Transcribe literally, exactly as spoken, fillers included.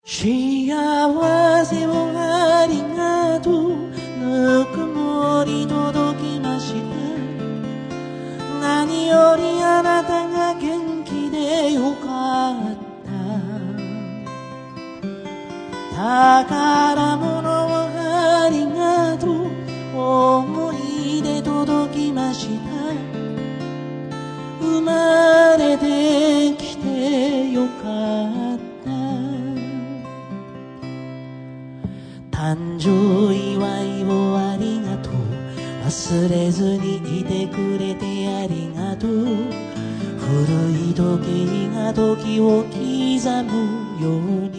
幸せをありがとう、ぬくもり届きました。何よりあなたが元気でよかった。宝物をありがとう、思い出届きました。生まれてきてよかった。誕生祝いをありがとう、忘れずにいてくれてありがとう。古い時計が時を刻むように